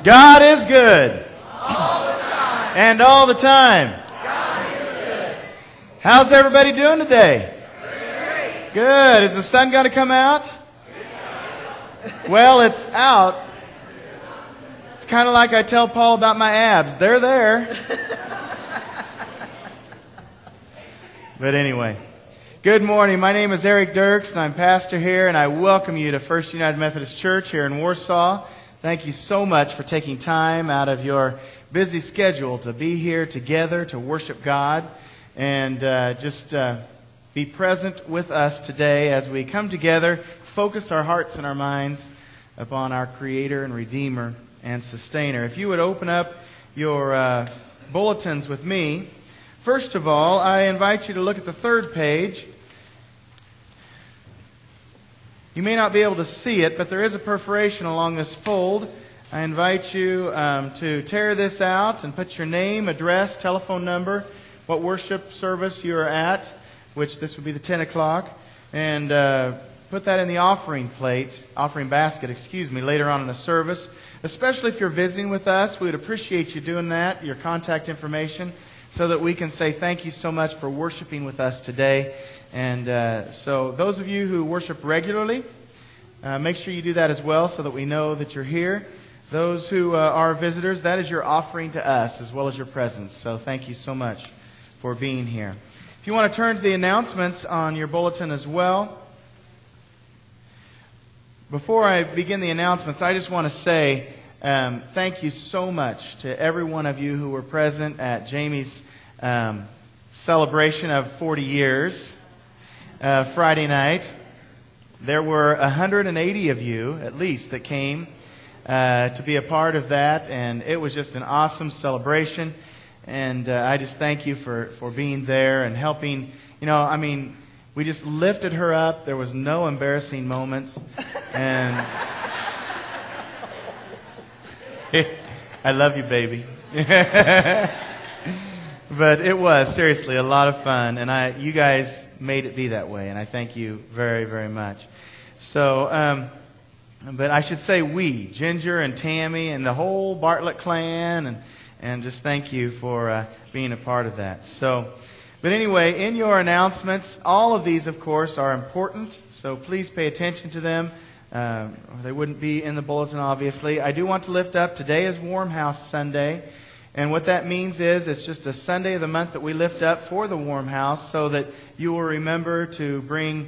God is good. All the time. And all the time. God is good. How's everybody doing today? Great. Good. Is the sun going to come out? Well, it's out. It's kind of like I tell Paul about my abs. They're there. But anyway, good morning. My name is Eric Dirks, and I'm pastor here, and I welcome you to First United Methodist Church here in Warsaw. Thank you so much for taking time out of your busy schedule to be here together to worship God and just be present with us today as we come together, focus our hearts and our minds upon our Creator and Redeemer and Sustainer. If you would open up your bulletins with me, first of all, I invite you to look at the third page. You may not be able to see it, but there is a perforation along this fold. I invite you to tear this out and put your name, address, telephone number, what worship service you are at, which this would be the 10 o'clock, and put that in the offering basket, later on in the service. Especially if you're visiting with us, we would appreciate you doing that, your contact information, so that we can say thank you so much for worshiping with us today. And so those of you who worship regularly, make sure you do that as well so that we know that you're here. Those who are visitors, that is your offering to us as well as your presence. So thank you so much for being here. If you want to turn to the announcements on your bulletin as well. Before I begin the announcements, I just want to say thank you so much to every one of you who were present at Jamie's celebration of 40 years. Friday night. There were 180 of you, at least, that came to be a part of that, and it was just an awesome celebration. And I just thank you for being there and helping. We just lifted her up. There was no embarrassing moments. And I love you, baby. But it was, seriously, a lot of fun. And you guys made it be that way. And I thank you very, very much. So, but I should say we, Ginger and Tammy and the whole Bartlett clan. And just thank you for being a part of that. So, but anyway, in your announcements, all of these, of course, are important. So please pay attention to them. They wouldn't be in the bulletin, obviously. I do want to lift up, today is Warm House Sunday. And what that means is it's just a Sunday of the month that we lift up for the Warm House so that you will remember to bring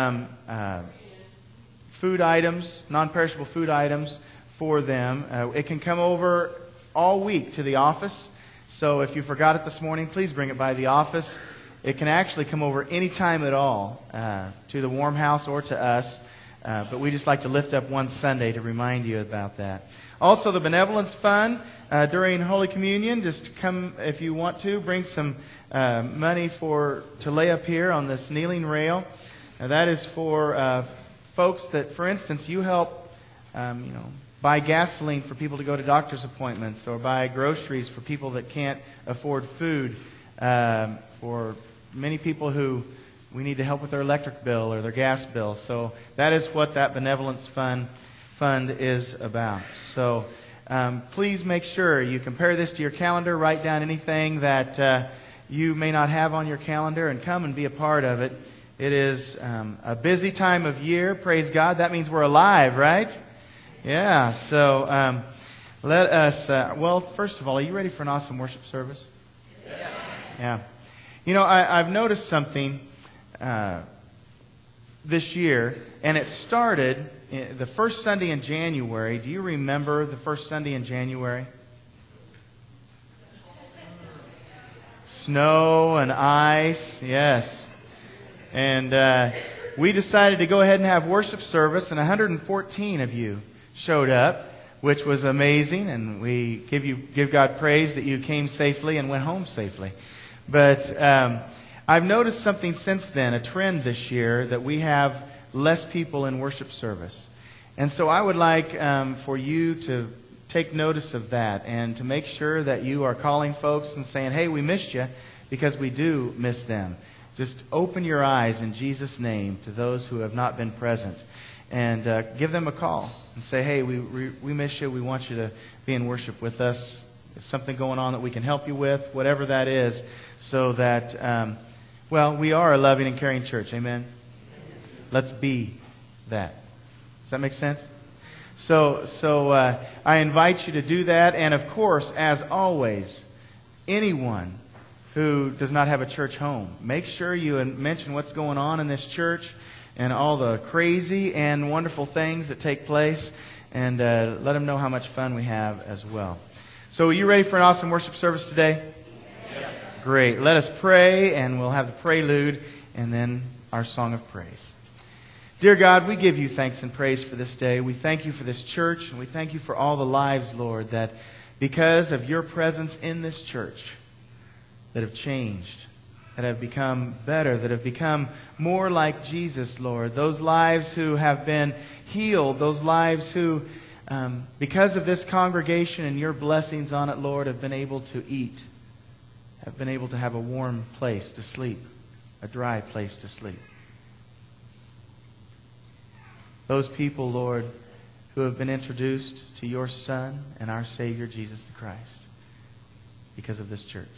food items, non-perishable food items for them. It can come over all week to the office. So if you forgot it this morning, please bring it by the office. It can actually come over any time at all to the Warm House or to us. But we just like to lift up one Sunday to remind you about that. Also, the Benevolence Fund. During Holy Communion, just come if you want to. Bring some money to lay up here on this kneeling rail. That is for folks that, for instance, you help, buy gasoline for people to go to doctor's appointments, or buy groceries for people that can't afford food. For many people who we need to help with their electric bill or their gas bill. So that is what that Benevolence Fund is about. So. Please make sure you compare this to your calendar, write down anything that you may not have on your calendar, and come and be a part of it. It is a busy time of year, praise God. That means we're alive, right? Yeah, so let us, first of all, are you ready for an awesome worship service? Yeah. I've noticed something this year, and it started the first Sunday in January. Do you remember the first Sunday in January? Snow and ice, yes. And we decided to go ahead and have worship service, and 114 of you showed up, which was amazing. And we give God praise that you came safely and went home safely. But I've noticed something since then, a trend this year, that we have less people in worship service. And so I would like for you to take notice of that and to make sure that you are calling folks and saying, hey, we missed you, because we do miss them. Just open your eyes in Jesus' name to those who have not been present. and give them a call and say, hey, we miss you. We want you to be in worship with us. There's something going on that we can help you with, whatever that is, so that, we are a loving and caring church. Amen? Let's be that. Does that make sense? So I invite you to do that. And of course, as always, anyone who does not have a church home, make sure you mention what's going on in this church and all the crazy and wonderful things that take place, and let them know how much fun we have as well. So are you ready for an awesome worship service today? Yes. Great. Let us pray, and we'll have the prelude and then our song of praise. Dear God, we give you thanks and praise for this day. We thank you for this church, and we thank you for all the lives, Lord, that because of your presence in this church, that have changed, that have become better, that have become more like Jesus, Lord. Those lives who have been healed, those lives who, because of this congregation and your blessings on it, Lord, have been able to eat, have been able to have a warm place to sleep, a dry place to sleep. Those people, Lord, who have been introduced to your Son and our Savior, Jesus the Christ, because of this church.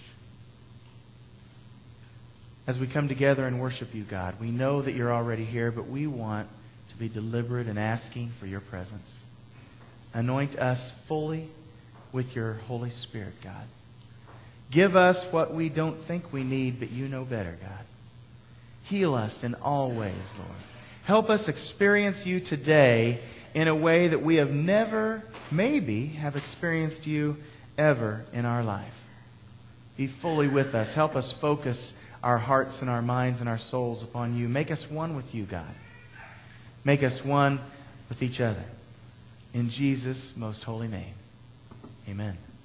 As we come together and worship you, God, we know that you're already here, but we want to be deliberate in asking for your presence. Anoint us fully with your Holy Spirit, God. Give us what we don't think we need, but you know better, God. Heal us in all ways, Lord. Help us experience you today in a way that we have never, maybe, have experienced you ever in our life. Be fully with us. Help us focus our hearts and our minds and our souls upon you. Make us one with you, God. Make us one with each other. In Jesus' most holy name, amen.